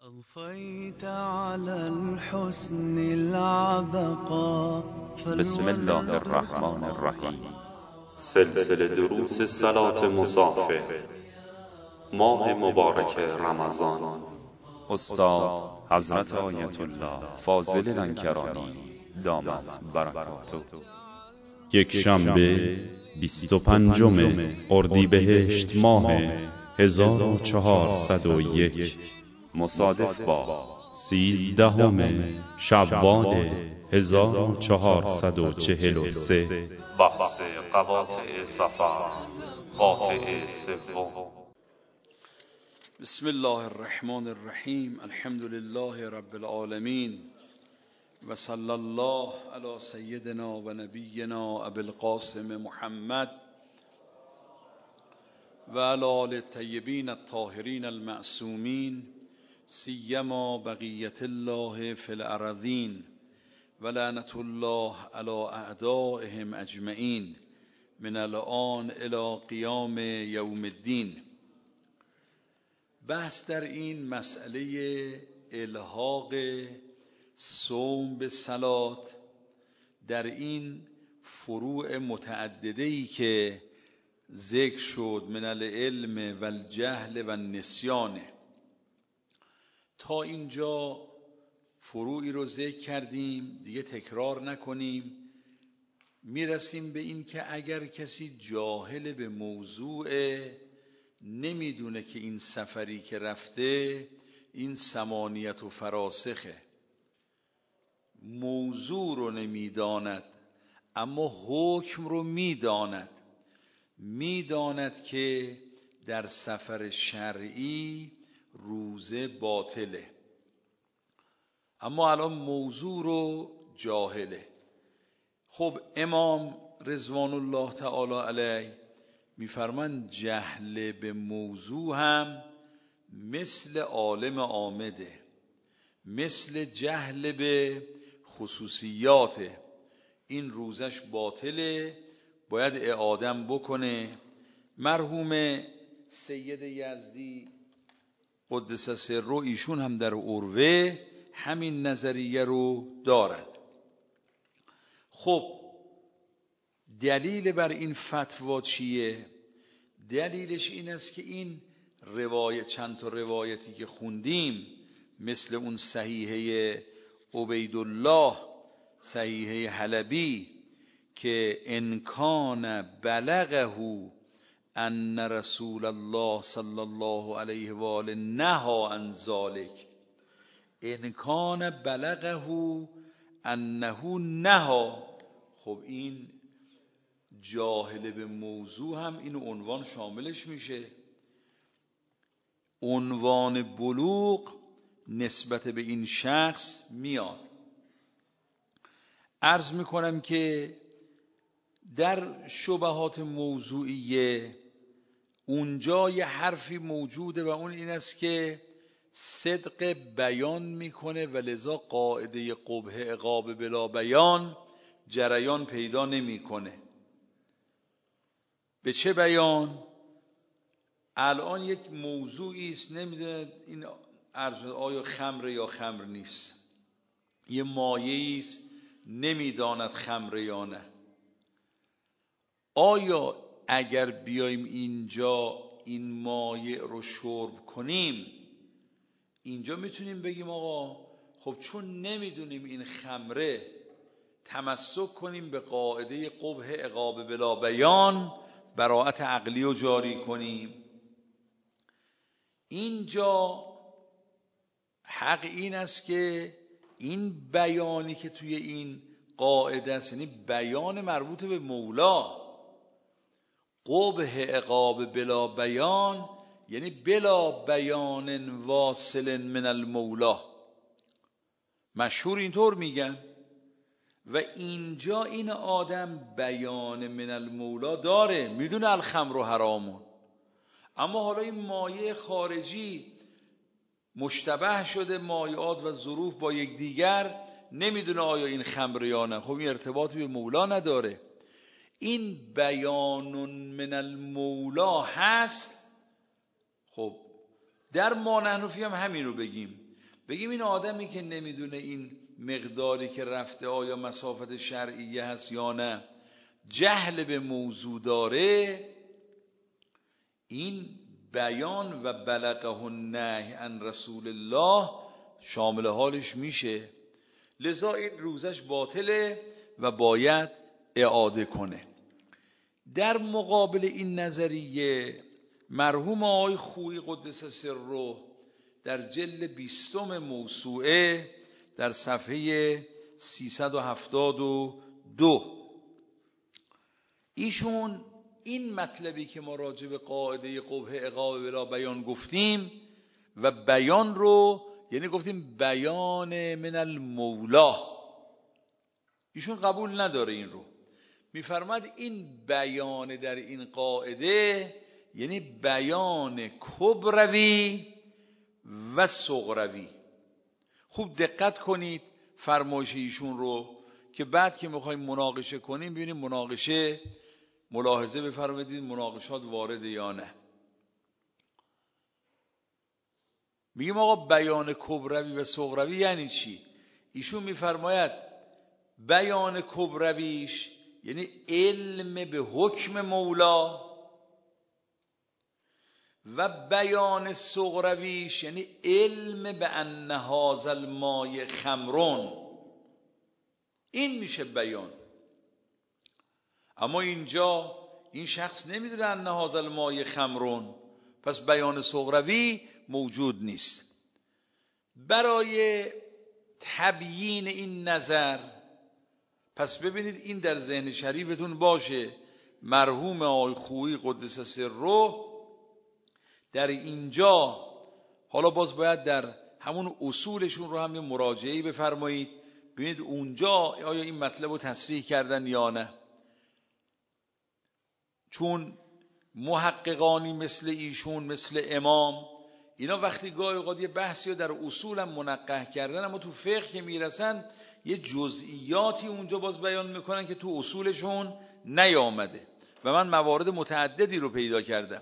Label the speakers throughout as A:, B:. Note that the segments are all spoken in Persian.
A: أضفيت على الحسن العبقى.
B: بسم الله الرحمن الرحیم. سلسله دروس صلات مصافه ماه مبارک رمضان. استاد حضرت آیت الله فاضل لنکرانی دامت برکاته.
C: یک شنبه 25 اردیبهشت ماه 1401
B: مصادف با
C: 13 شوال 1443.
B: بحث قواطع سفر، قاطع سوم.
D: بسم الله الرحمن الرحیم. الحمد لله رب العالمین و صلی الله علی سیدنا و نبینا ابی القاسم محمد و علی آل الطیبین الطاهرین المعصومین، سیما بقیت الله فی الارضین و لعنت الله علی اعدائهم اجمعین من الان الی قیام یوم الدین. بحث در این مسئله الحاق صوم به صلات در این فروع متعدده‌ای که ذکر شد من العلم و الجهل و النسیان. تا اینجا فروعی رو ذکر کردیم، دیگه تکرار نکنیم. میرسیم به این که اگر کسی جاهل به موضوع، نمیدونه که این سفری که رفته این ثمانیت و فراسخه، موضوع رو نمیداند اما حکم رو میداند که در سفر شرعی روزه باطله، اما الان موضوع رو جاهله. خب امام رضوان الله تعالی علیه میفرمان جهل به موضوع هم مثل عالم عامده، مثل جهل به خصوصیاته. این روزش باطله، باید اعاده بکنه. مرحوم سید یزدی قدس سره ایشون هم در عروه همین نظریه رو دارن. خب دلیل بر این فتوا چیه؟ دلیلش این است که این روایت، چند تا روایتی که خوندیم، مثل اون صحیحه عبیدالله، صحیحه حلبی که ان کان بلغه ان رسول الله صلی الله علیه و آله نهی عن ذلک، ان کان بلغه انه نهی. خب این جاهل به موضوع هم این عنوان شاملش میشه. عنوان بلوغ نسبت به این شخص میاد. عرض میکنم که در شبهات موضوعیه اونجا یه حرفی موجوده و اون این است که صدق بیان میکنه و لذا قاعده قبح عقاب بلا بیان جریان پیدا نمیکنه. به چه بیان؟ الان یک موضوعی است، نمیدونه این آیا خمر یا خمر نیست، یه مایه‌ای است نمیداند خمر یا نه. آیا اگر بیایم اینجا این مایع رو شرب کنیم، اینجا میتونیم بگیم آقا خب چون نمیدونیم این خمره، تمسک کنیم به قاعده قبح عقاب بلا بیان، براءت عقلی رو جاری کنیم. اینجا حق این است که این بیانی که توی این قاعده است، یعنی بیان مربوط به مولا، قبح عقاب بلا بیان یعنی بلا بیان واصل من المولا، مشهور اینطور میگن. و اینجا این آدم بیان من المولا داره، میدونه الخمر حرامون، اما حالا این مایه خارجی مشتبه شده، مایعات و ظروف با یکدیگر، نمیدونه آیا این خمر یا نه. خب این ارتباطی به مولا نداره. این بیان من المولا هست. خب در ما نحنفی هم همین رو بگیم، بگیم این آدمی که نمیدونه این مقداری که رفته آیا مسافت شرعیه هست یا نه، جهل به موضوع داره، این بیان و بلغه النهی عن رسول الله شامل حالش میشه، لذا این روزش باطله و باید اعاده کنه. در مقابل این نظریه مرحوم آقای خویی قدس سره در جلد 20 موسوعه در صفحه 372 ایشون این مطلبی که ما راجع به قاعده قبح عقاب بلا بیان گفتیم و بیان رو یعنی گفتیم بیان من المولا، ایشون قبول نداره. این رو میفرماد این بیان در این قاعده یعنی بیان کبروی و صغروی. خوب دقت کنید فرمایش ایشون رو که بعد که میخوایم مناقشه کنیم ببینیم مناقشه ملاحظه بفرمایید مناقشات وارده یا نه. میگیم آقا بیان کبروی و صغروی یعنی چی؟ ایشون میفرماید بیان کبرویش یعنی علم به حکم مولا و بیان صغرویش یعنی علم به ان هذا الماء خمرون. این میشه بیان. اما اینجا این شخص نمیدونه ان هذا الماء خمرون، پس بیان صغروی موجود نیست. برای تبیین این نظر پس ببینید این در ذهن شریفتون باشه، مرحوم آقای خویی قدس سره در اینجا، حالا باز باید در همون اصولشون رو هم یه مراجعه‌ای بفرمایید ببینید اونجا آیا این مطلب رو تصریح کردن یا نه، چون محققانی مثل ایشون مثل امام اینا وقتی گاهی اوقات یه بحثی رو در اصول هم منقح کردن اما تو فقه که میرسن یه جزئیاتی اونجا باز بیان میکنن که تو اصولشون نیامده و من موارد متعددی رو پیدا کردم.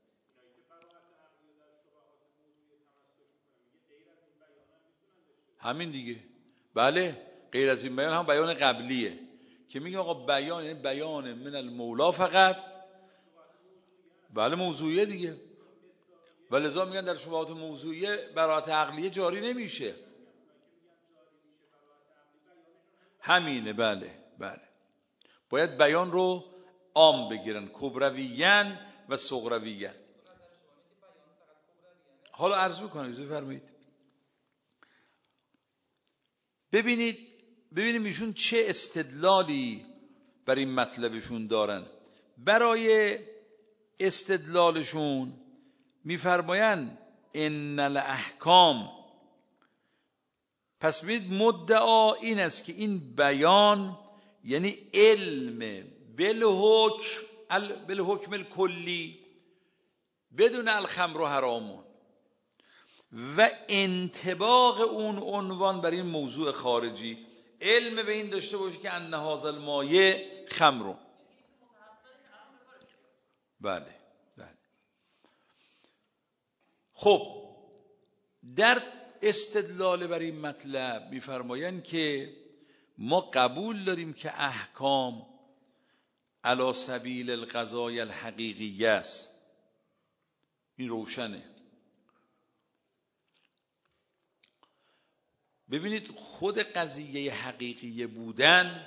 D: همین دیگه، بله، غیر از این بیان هم بیان قبلیه که میگه آقا بیان یعنی بیان من المولا فقط، بله موضوعیه دیگه، ولذا میگن در شبهات موضوعیه براءت عقلیه جاری نمیشه. همینه، بله بله، باید بیان رو عام بگیرن، کبرویین و صغرویین. حالا عرض میکنم فرمایید. ببینیم ایشون چه استدلالی بر این مطلبشون دارن. برای استدلالشون میفرمایند ان الاحکام، پس ببینید مدعا این است که این بیان یعنی علم بالحکم الکلی بدون الخمر و حرامون و انطباق اون عنوان بر این موضوع خارجی، علم به این داشته باشه که ان هذا الماء خمر. بله بله. خب در استدلال بر این مطلب میفرمایند که ما قبول داریم که احکام علی سبیل القضای الحقیقی است، این روشنه. ببینید خود قضیه حقیقی بودن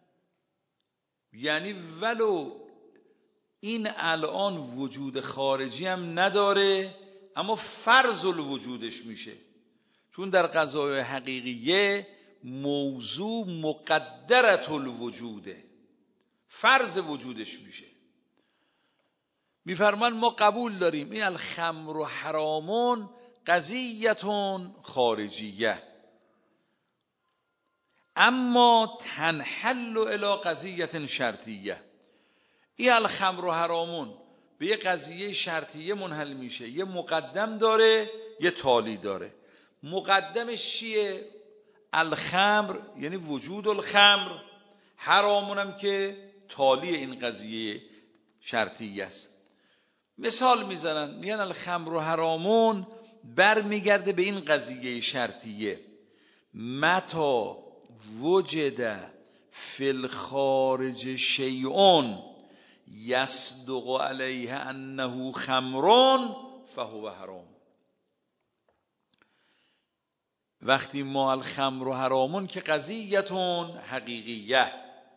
D: یعنی ولو این الان وجود خارجی هم نداره اما فرض الوجودش میشه، چون در قضای حقیقیه موضوع مقدرت الوجوده، فرض وجودش میشه. میفرمان ما قبول داریم این الخمر و حرامون قضیتون خارجیه، اما تنحل الی قضیت شرطیه. این الخمر و حرامون به یه قضیه شرطیه منحل میشه، یه مقدم داره یه تالی داره. مقدمش چیه؟ الخمر یعنی وجود الخمر، حرامونم که تالی این قضیه شرطیه است. مثال میزنن میگن الخمر و حرامون برمیگرده به این قضیه شرطیه. متا وجد فی الخارج شیء یصدق علیه انه خمر فهو حرام. وقتی ما الخمر و حرامون که قضیتون حقیقیه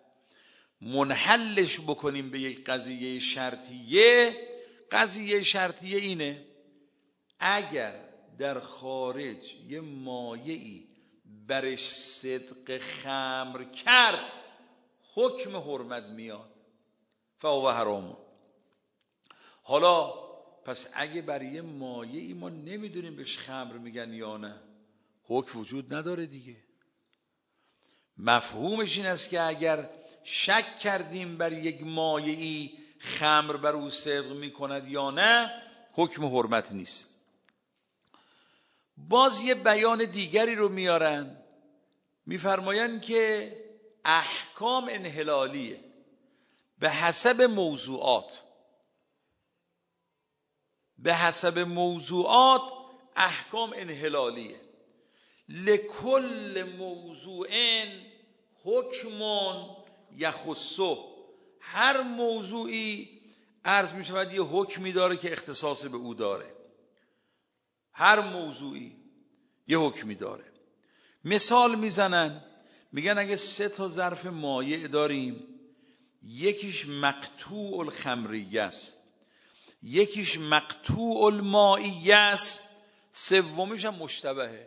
D: منحلش بکنیم به یک قضیه شرطیه، قضیه شرطیه اینه اگر در خارج یه مایعی برش صدق خمر کرد حکم حرمت میاد، فهو حرام. حالا پس اگه برای یه مایعی ما نمیدونیم بهش خمر میگن یا نه، حکم وجود نداره دیگه. مفهومش این است که اگر شک کردیم بر یک مایعی خمر بر او صدق میکند یا نه، حکم حرمت نیست. باز یه بیان دیگری رو میارن، میفرمایند که احکام انحلالیه به حسب موضوعات. به حسب موضوعات احکام انحلالیه. لکل موضوع حکم یخصه. هر موضوعی عرض می شود یه حکمی داره که اختصاص به او داره. هر موضوعی یه حکمی داره. مثال میزنن، میگن اگه 3 ظرف مایع داریم، یکیش مقطوع الخمریه است، یکیش مقطوع المائیه است، سومیش هم مشتبهه.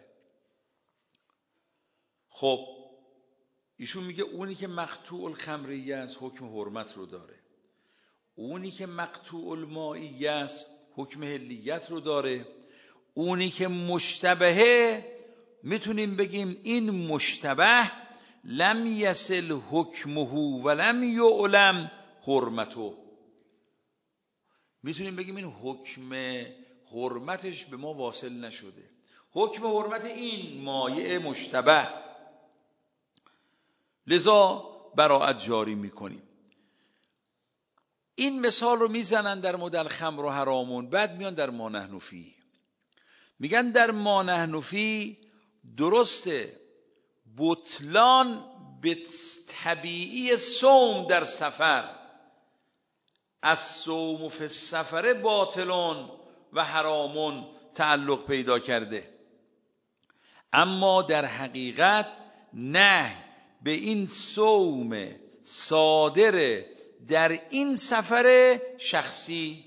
D: خب ایشون میگه اونی که مقطوع الخمریه است حکم حرمت رو داره، اونی که مقطوع المائیه است حکم حلیت رو داره، اونی که مشتبهه میتونیم بگیم این مشتبه لم یصل حکمه ولم یعلم حرمته. میتونیم بگیم این حکم حرمتش به ما واصل نشده، حکم حرمت این مایع مشتبه، لذا براءت جاری میکنیم. این مثال رو میزنن در مورد خمر و حرامون. بعد میان در ما نحن فیه، میگن در ما نحن فیه درسته بطلان به طبیعی صوم در سفر، از صوم فی السفر باطلون و حرامون تعلق پیدا کرده، اما در حقیقت نه به این صوم صادر در این سفر شخصی.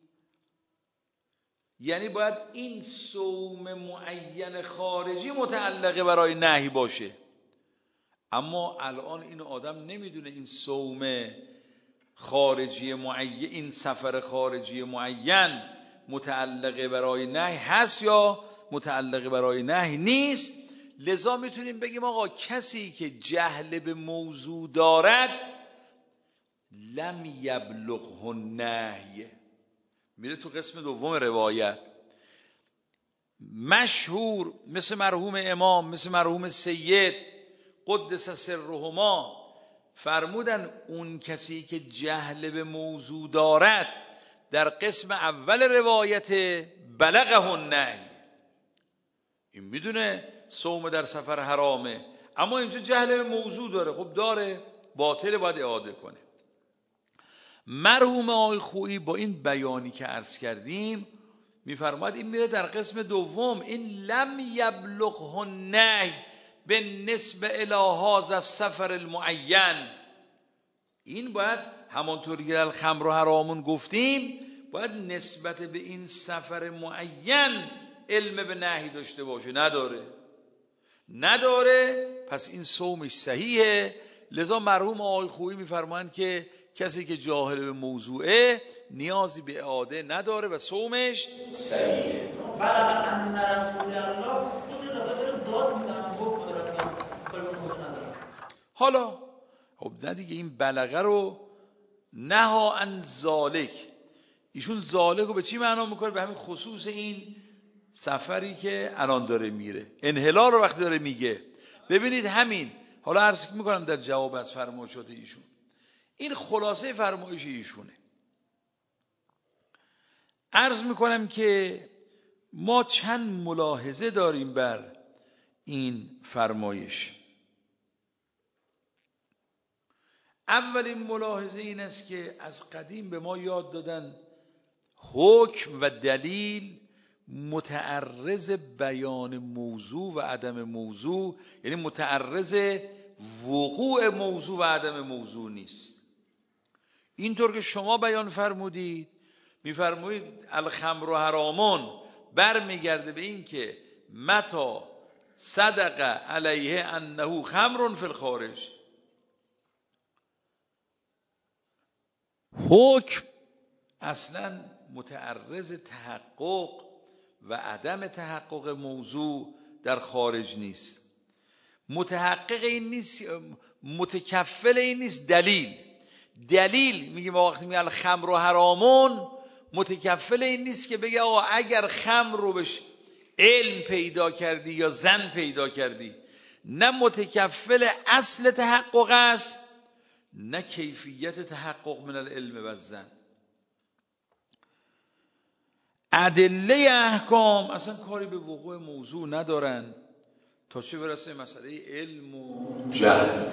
D: یعنی باید این صوم معین خارجی متعلقه برای نهی باشه، اما الان این آدم نمیدونه این صوم خارجی معین، این سفر خارجی معین متعلقه برای نهی هست یا متعلقه برای نهی نیست. لذا میتونیم بگیم آقا کسی که جهل به موضوع دارد لم یبلغه النهی. میره تو قسم دوم روایت. مشهور مثل مرحوم امام، مثل مرحوم سید قدس سرهما فرمودن اون کسی که جهل به موضوع دارد در قسم اول روایت بلغه النهی، این میدونه صوم در سفر حرامه اما اینجا جهل به موضوع داره، خب داره، باطل، باید اعاده کنه. مرحوم آقای خویی با این بیانی که عرض کردیم میفرماید این میره در قسم دوم، این لم یبلغه النهی بالنسبه الی هذا السفر المعین. این باید همانطور که الخمر و حرامون گفتیم باید نسبت به این سفر معین علم به نهی داشته باشه، نداره، پس این صومش صحیحه. لذا مرحوم آقای خویی میفرمایند که کسی که جاهل به موضوعه نیازی به اعاده نداره و صومش صحیحه. حالا خب نه دیگه، این بلغه رو نها عن ذالک، ایشون ذالک رو به چی معنا میکنه؟ به همین خصوص این سفری که الان داره میره، انحلال رو وقتی داره میگه. ببینید همین، حالا عرض میکنم در جواب از فرمایشات ایشون، این خلاصه فرمایش ایشونه. عرض میکنم که ما چند ملاحظه داریم بر این فرمایش. اولین ملاحظه این است که از قدیم به ما یاد دادن حکم و دلیل متعرض بیان موضوع و عدم موضوع، یعنی متعرض وقوع موضوع و عدم موضوع نیست. اینطور که شما بیان فرمودید، میفرمایید الخمر حرامون، برمیگرده به این که متى صدق علیه انه خمر فی الخارج. حکم اصلا متعرض تحقق و عدم تحقق موضوع در خارج نیست. متحقق این نیست، متکفل این نیست. دلیل میگه ما وقتی میگه الخمر حرامون، متکفل این نیست که بگه آقا اگر خمر رو بهش علم پیدا کردی یا زن پیدا کردی. نه متکفل اصل تحقق است، نه کیفیت تحقق من العلم و الزن. ادله احکام اصلا کاری به وقوع موضوع ندارن تا چه برسه مسئله علم و جهل.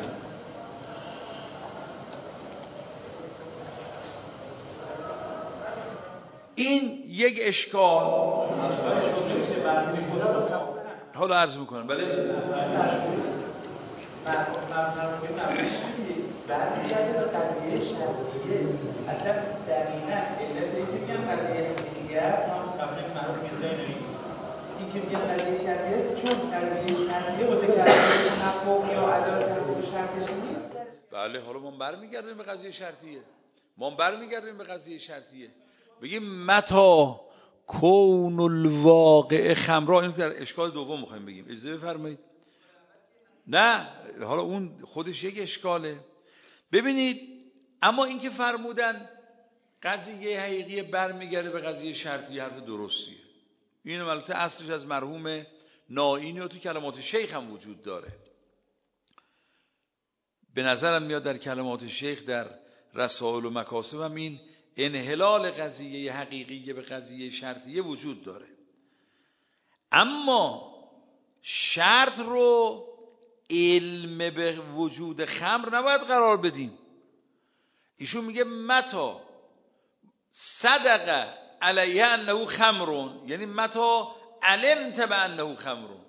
D: این یک اشکال. حالا عرض میکنم. بله
E: برمیگرده به قضیه شرطیه. اصلا دقیقاً علت اینکه میگم قضیه حقیقیت هم قبلا معروف می‌دونید این که میگم قضیه شرطیه، چون قضیه شرطیه متکرر تحقق یا عدالت تحقق شرطش نیست.
D: بله حالا ما برمیگردیم به قضیه شرطیه. بگیم متى کون الواقع خمرا. این در اشکال دوم می‌خوایم بگیم، اجازه بفرمایید. نه حالا اون خودش یک اشکاله. ببینید، اما این که فرمودن قضیه حقیقی برمیگرده به قضیه شرطی، حرف درستیه. این البته اصلش از مرحوم نائینی و تو کلمات شیخ هم وجود داره. به نظرم میاد در کلمات شیخ در رسائل و مکاسب هم این انحلال قضیه حقیقی به قضیه شرطیه وجود داره. اما شرط رو علم به وجود خمر نباید قرار بدیم. ایشون میگه متى صدق علیه انه خمرون، یعنی متى علمت بانه خمرون.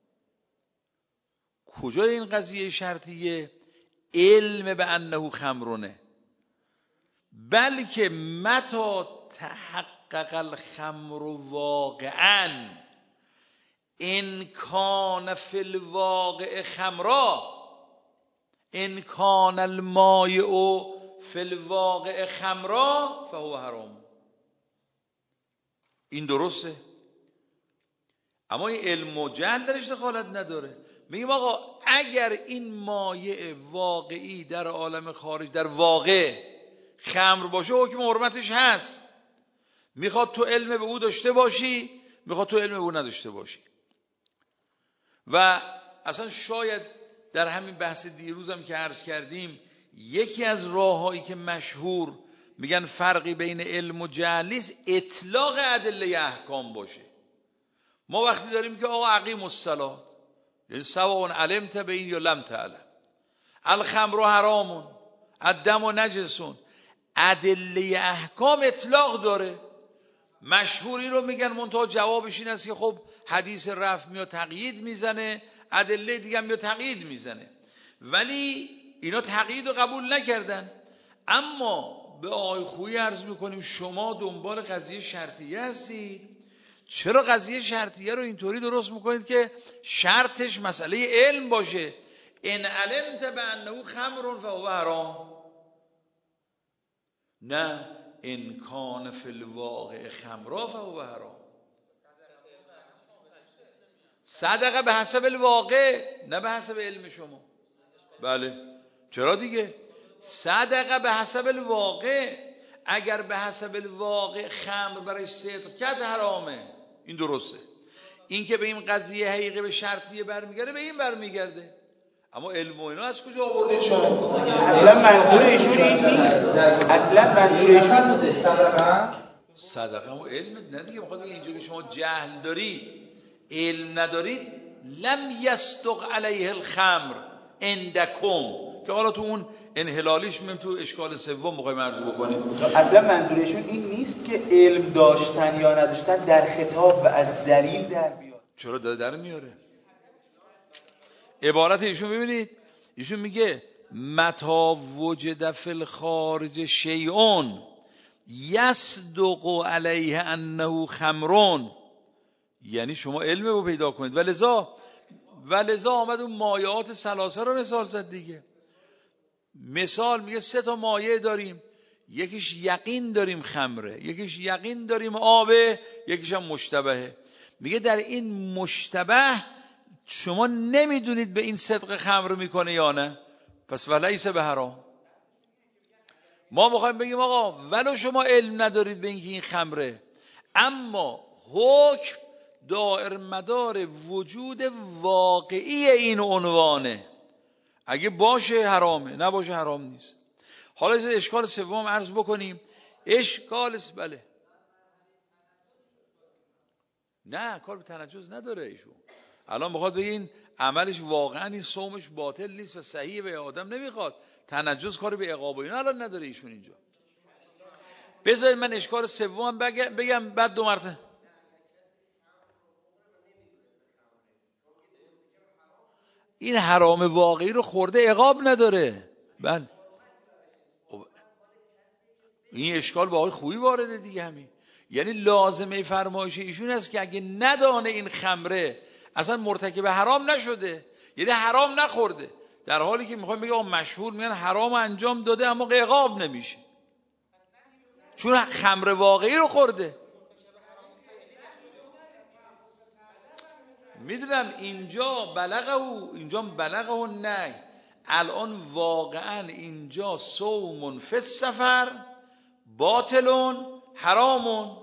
D: کجا این قضیه شرطیه علم به انه خمرونه؟ بلکه متى تحقق الخمر واقعا ان کان فی الواقع خمرا، ان کان المایع فی الواقع خمرا فهو حرام. این درسته، اما این علم و جهل درش دخالت نداره. میگیم آقا اگر این مایع واقعی در عالم خارج در واقع خمر باشه، حکم حرمتش هست. میخواد تو علم به او داشته باشی، میخواد تو علم به او نداشته باشی. و اصلا شاید در همین بحث دیروزم که عرض کردیم، یکی از راههایی که مشهور میگن فرقی بین علم و جهل نیست، اطلاق ادله احکام باشه. ما وقتی داریم که آقا اقیموا الصلاة، یعنی سواء علمت به این یا لم تعلم، الخمر حرامون، الدم نجسون، ادله احکام اطلاق داره. مشهوری رو میگن، منتها جوابش این است که خب حدیث رفع میاد تقیید میزنه، ادله دیگه میاد تقیید میزنه. ولی اینا تقیید رو قبول نکردن. اما به آقای خویی عرض میکنیم شما دنبال قضیه شرطیه هستید، چرا قضیه شرطیه رو اینطوری درست میکنید که شرطش مسئله علم باشه؟ ان علمت بانه خمر فهو حرام، نه ان کان فی الواقع خمرا فهو حرام. صدقه به حسب الواقع، نه به حسب علم شما. بله چرا دیگه؟ صدقه به حسب الواقع. اگر به حسب الواقع خمر برای صدق کرد حرامه، این درسته. این که به این قضیه حقیقی به شرطیه برمیگرده، به این برمیگرده. اما علم و اینا از کجا آوردید شما؟
E: اصلا منظور ایشون نیست. اصلا منظور ایشون
D: صدقه هم علم نه دیگه. میخواد بگه اینجا که شما جهل دارید، علم ندارید، لم یصدق علیه الخمر عندکم، که حالا تو اون انحلالیش میگم تو اشکال سوم میخوایم عرض بکنیم.
E: اصلا منظورشون این نیست که علم داشتن یا نداشتن در خطاب و از دلیل در بیاد.
D: چرا در میاره؟ عبارت ایشون ببینید، ایشون میگه متا وجد فی الخارج شیء یصدق علیه انه خمرون، یعنی شما علم رو پیدا کنید. ولذا آمد اون مایعات ثلاثه رو مثال زد دیگه. مثال میگه 3 تا مایع داریم، یکیش یقین داریم خمره، یکیش یقین داریم آبه، یکیش هم مشتبهه. میگه در این مشتبه شما نمیدونید به این صدق خمر میکنه یا نه، پس ولیس به حرام. ما میخوایم بگیم آقا ولو شما علم ندارید به اینکه این خمره، اما حکم دائر مدار وجود واقعی این عنوانه، اگه باشه حرامه، نباشه حرام نیست. حالا اشکال سوم عرض بکنیم. بله نه کار به تنجس نداره ایشون. الان میخواد بگه این عملش واقعا این صومش باطل نیست و صحیح، به آدم نمیخواد تنجس کاری به عقاب و اینا الان نداره ایشون اینجا. بذارید من اشکال سوم بگم بعد 2 مرتبه. این حرام واقعی رو خورده عقاب نداره. بله این اشکال با آقای خویی وارده دیگه. همین یعنی لازمه فرمایش ایشون است که اگه ندانه این خمره اصلا مرتکب حرام نشده، یعنی حرام نخورده، در حالی که میخوام بگم مشهور میگن حرام انجام داده اما عقاب نمیشه چون خمر واقعی رو خورده. میدونم اینجا بلغه نه، الان واقعا اینجا صوم فی السفر باطلون حرامون.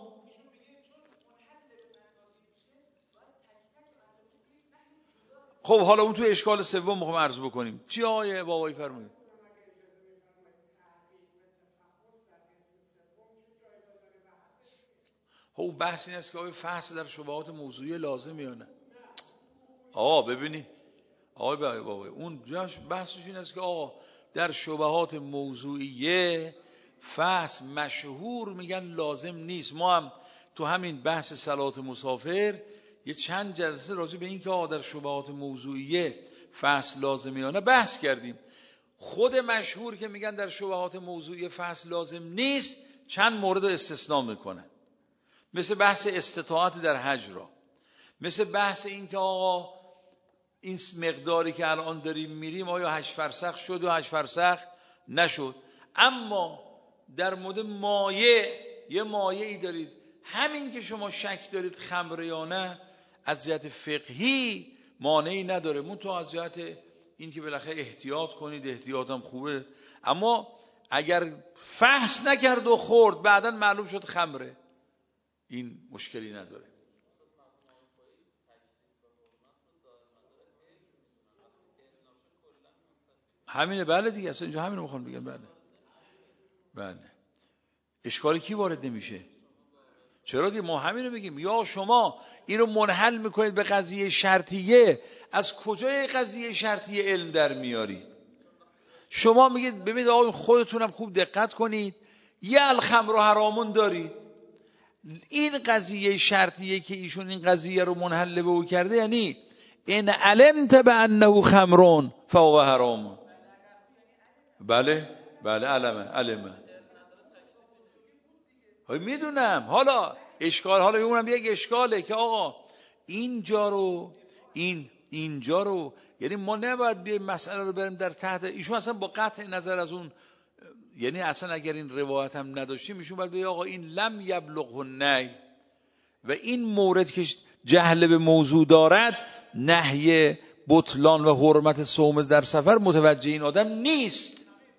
D: خب حالا اون تو اشکال سوم میخوام عرض بکنیم. چی آقای بابایی فرمایید؟ خب بحث این است که آقای فحص در شبهات موضوعی لازم یا نه. ببینید آقای بابایی اون جاش بحثش این است که آقا در شبهات موضوعیه فحص مشهور میگن لازم نیست. ما هم تو همین بحث صلات مسافر یه چند جلسه راجع به این که آقا در شبهات موضوعیه فحص لازمه یا نه بحث کردیم. خود مشهور که میگن در شبهات موضوعیه فحص لازم نیست چند مورد استثناء میکنن، مثل بحث استطاعت در حج را، مثل بحث این که آقا این مقداری که الان داریم میریم آیا 8 فرسخ شد یا 8 فرسخ نشد. اما در مورد یه مایعی دارید، همین که شما شک دارید خمر یا نه از جهت فقهی مانعی نداره، منتها از جهت این که بالاخره احتیاط کنید، احتیاط هم خوبه، اما اگر فحص نکرد و خورد بعداً معلوم شد خمره این مشکلی نداره. همینه بله دیگه، اصلا اینجا همینو میخوام بگم. بله اشکالی کی وارد نمیشه؟ چرا دیگه ما همینو بگیم. یا شما اینو منحل میکنید به قضیه شرطیه، از کجای قضیه شرطیه علم در میارید؟ شما میگید ببینید آقا خودتونم خوب دقت کنید، یه الخمر و حرامون دارید، این قضیه شرطیه که ایشون این قضیه رو منحل به او کرده، یعنی این علمت بانه خمرون فهو حرام. بله علمه میدونم. حالا اونم یک اشکاله که آقا اینجا رو یعنی ما نباید بیایم مسئله رو بریم در تحت ایشون اصلا با قطع نظر از اون، یعنی اصلا اگر این روایت هم نداشتیم ایشون باید بگه آقا این لم یبلغه النهی و این مورد که جهل به موضوع دارد نهی بطلان و حرمت صوم در سفر متوجه این آدم نیست.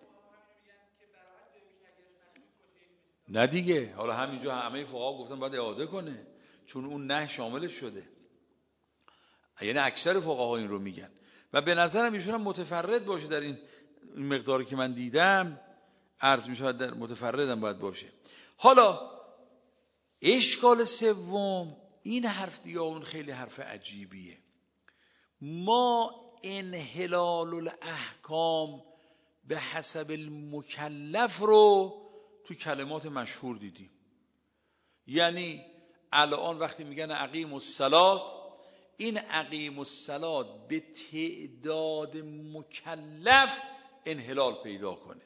D: نه دیگه، حالا همینجا همه فقها گفتن باید اعاده کنه چون اون نه شاملش شده، یعنی اکثر فقها این رو میگن و به نظرم ایشون هم متفرد باشه در این مقداری که من دیدم، عرض میشه در متفردم باید باشه. حالا اشکال سوم، این حرف دیگه اون خیلی حرف عجیبیه. ما انحلال الاحکام به حسب المکلف رو تو کلمات مشهور دیدیم. یعنی الان وقتی میگن اقیم الصلاة، این اقیم الصلاة به تعداد مکلف انحلال پیدا کنه.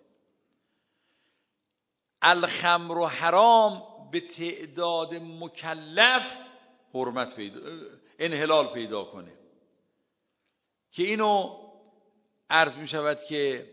D: الخمر و حرام به تعداد مکلف حرمت پیدا، انحلال پیدا کنه، که اینو عرض می شود که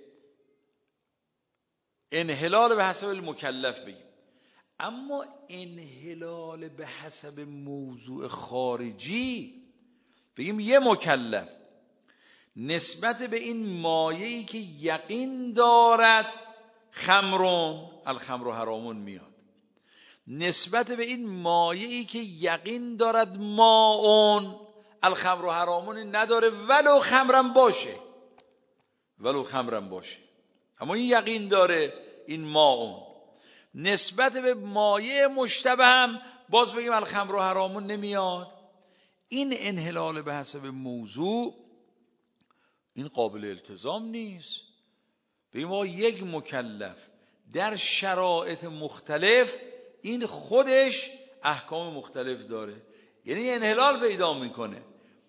D: انحلال به حسب المکلف بگیم. اما انحلال به حسب موضوع خارجی بگیم یه مکلف نسبت به این مایه‌ای که یقین دارد خمرون الخمر و حرامون میاد، نسبت به این مایه‌ای که یقین دارد ماون الخمر و حرامون نداره، ولو خمرم باشه، ولو خمرم باشه، اما این یقین داره این ماون. نسبت به مایه مشتبه هم باز بگیم الخمر و حرامون نمیاد. این انحلال به حسب موضوع این قابل التزام نیست. بگیم ما یک مکلف در شرایط مختلف این خودش احکام مختلف داره، یعنی انحلال پیدا میکنه.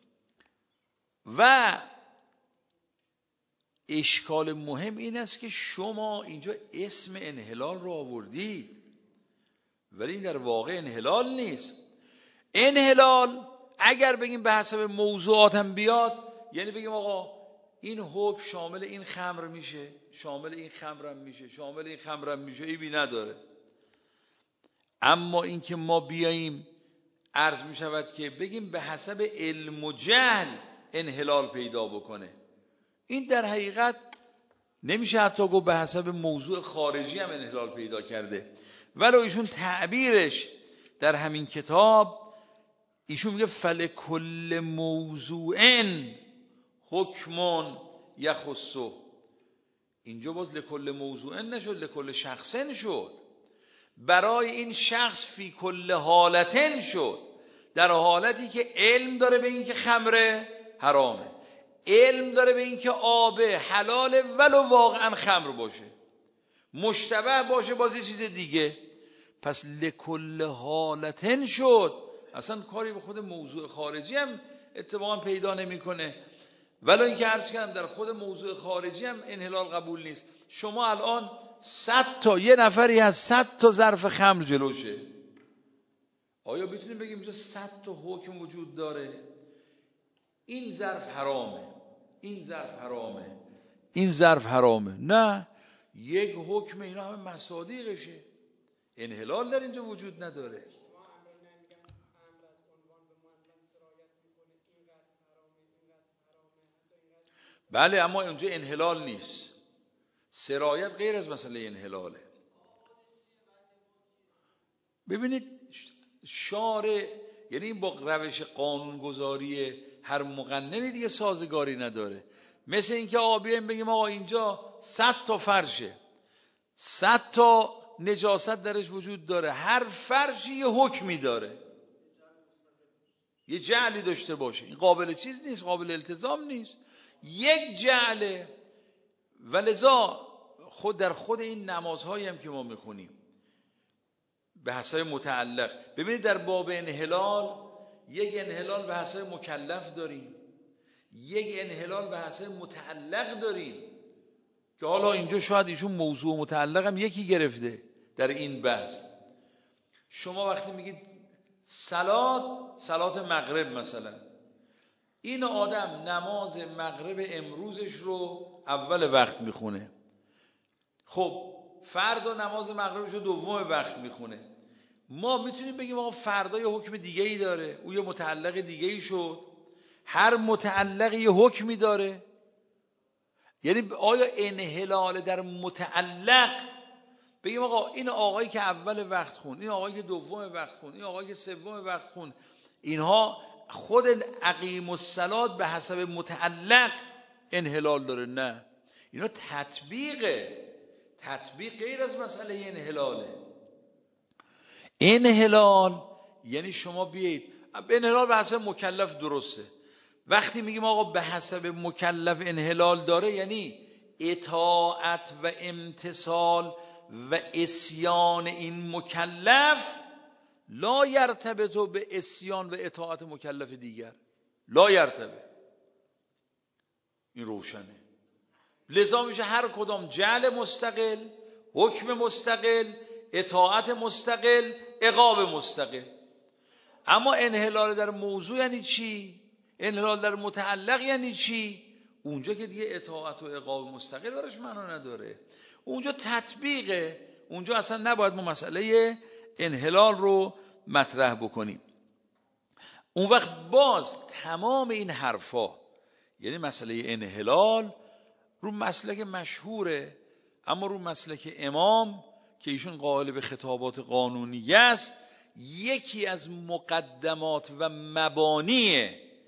D: و اشکال مهم این است که شما اینجا اسم انحلال رو آوردید ولی این در واقع انحلال نیست. انحلال اگر بگیم به حسب موضوعات هم بیاد، یعنی بگیم آقا این حکم شامل این خمر میشه، شامل این خمرم میشه، شامل این خمرم میشه، ایبی نداره. اما این که ما بیاییم عرض میشود که بگیم به حسب علم و جهل انحلال پیدا بکنه، این در حقیقت نمیشه حتی گفت به حسب موضوع خارجی هم انحلال پیدا کرده. ولو ایشون تعبیرش در همین کتاب ایشون میگه فلکل موضوع حکمون یخصه، اینجا باز لکل موضوع نشد، لکل شخصن شد، برای این شخص فی کل حالتن شد، در حالتی که علم داره به این که خمره حرامه، علم داره به این که آبه حلاله ولو واقعا خمر باشه، مشتبه باشه باز یه چیز دیگه، پس لکل حالتن شد. اصلا کاری به خود موضوع خارجی هم اتفاقا پیدا نمیکنه. ولو اینکه عرض کردم در خود موضوع خارجی هم انحلال قبول نیست. شما الان 100 تا یه نفری از 100 تا ظرف خمر جلوشه، آیا بتونیم بگیم اینجا 100 تا حکم وجود داره؟ این ظرف حرامه، این ظرف حرامه، این ظرف حرامه، نه، یک حکم اینا همه مصادیقشه، انحلال در اینجا وجود نداره. بله، اما اونجا انحلال نیست، سرایت غیر از مسئله انحلاله. ببینید شارع یعنی این با روش قانونگذاری هر مقننی دیگه سازگاری نداره. مثل اینکه بیایم بگیم آقا اینجا 100 تا فرشه، 100 تا نجاست درش وجود داره، هر فرشی یه حکمی داره، یه جعلی داشته باشه، این قابل چیز نیست، قابل التزام نیست، یک جعله. ولذا در خود این نمازهایی هم که ما میخونیم به حسب متعلق، ببینید در باب انحلال یک انحلال به حسب مکلف داریم، یک انحلال به حسب متعلق داریم، که حالا اینجا شاید ایشون موضوع متعلق هم یکی گرفته در این بحث. شما وقتی میگید صلات مغرب مثلا، این آدم نماز مغرب امروزش رو اول وقت میخونه، خب فردا نماز مغربش رو دوم وقت میخونه، ما میتونیم بگیم آقا فردا یه حکم دیگه ای داره، او یه متعلق دیگه ای شد، هر متعلق یه حکمی داره. یعنی آیا انحلال در متعلق بگیم آقا این آقایی که اول وقت خون، این آقایی که دوم وقت خون، این آقایی که سوم وقت خون، اینها خود اقیم الصلاة به حسب متعلق انحلال داره؟ نه، اینا تطبیق غیر از مسئله انحلاله. انحلال یعنی شما بیایید به انحلال به حسب مکلف درسته. وقتی میگیم آقا به حسب مکلف انحلال داره، یعنی اطاعت و امتثال و عصیان این مکلف لا یرتبط به عصیان و اطاعت مکلف دیگر، لا یرتبط. این روشنه. لذا میشه هر کدام جعل مستقل، حکم مستقل، اطاعت مستقل، عقاب مستقل. اما انحلال در موضوع یعنی چی؟ انحلال در متعلق یعنی چی؟ اونجا که دیگه اطاعت و عقاب مستقل براش معنا نداره، اونجا تطبیقه. اونجا اصلا نباید ما مسئله انحلال رو مطرح بکنیم. اون وقت باز تمام این حرفا، یعنی مسئله انحلال رو مسلک مشهوره، اما رو مسلک امام که ایشون قائل به خطابات قانونی است، یکی از مقدمات و مبانی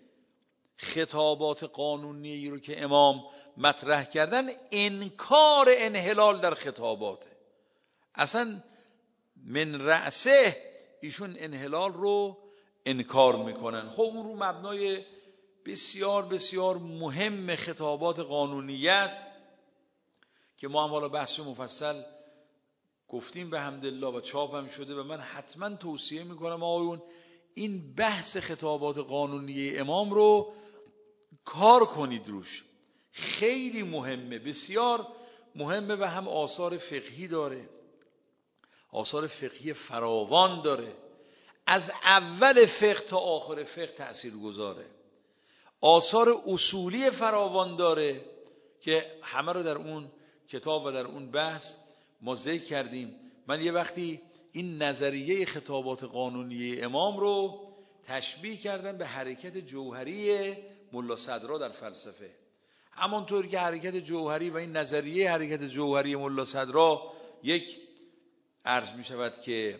D: خطابات قانونی رو که امام مطرح کردن انکار انحلال در خطاباته. اصلا من رأسه ایشون انحلال رو انکار میکنن. خب اون رو مبنای بسیار بسیار مهم خطابات قانونی است که ما هم حالا بحث مفصل گفتیم به حمدالله و چاپ هم شده و من حتما توصیه میکنم آقایون این بحث خطابات قانونی امام رو کار کنید روش. خیلی مهمه، بسیار مهمه و هم آثار فقهی داره، آثار فقهی فراوان داره، از اول فقه تا آخر فقه تأثیر گذاره، آثار اصولی فراوان داره که همه رو در اون کتاب و در اون بحث ما ذکر کردیم. من یه وقتی این نظریه خطابات قانونی امام رو تشبیه کردم به حرکت جوهری ملا صدرا در فلسفه. همانطور که حرکت جوهری و این نظریه حرکت جوهری ملا صدرا یک عرض می شود که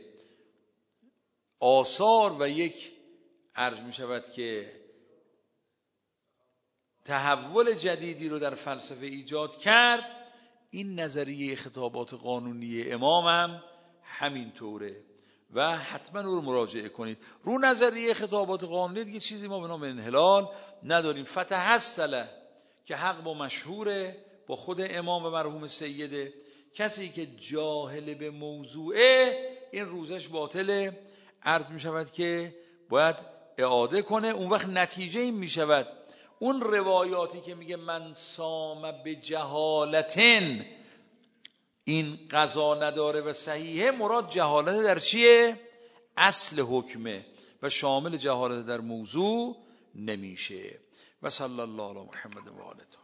D: آثار و یک عرض می شود که تحول جدیدی رو در فلسفه ایجاد کرد، این نظریه خطابات قانونی امام هم همین طوره و حتما او رو مراجعه کنید. رو نظریه خطابات قانونی دیگه چیزی ما به نام انحلال نداریم. فتحصل که حق با مشهوره با خود امام و مرحوم سیده، کسی که جاهل به موضوعه این روزش باطله، عرض می شود که باید اعاده کنه. اون وقت نتیجه این می شود اون روایاتی که میگه من صام به جهالتن این قضا نداره و صحیحه، مراد جهالت در چیه؟ اصل حکمه و شامل جهالت در موضوع نمیشه. و صلی الله علی محمد و آله.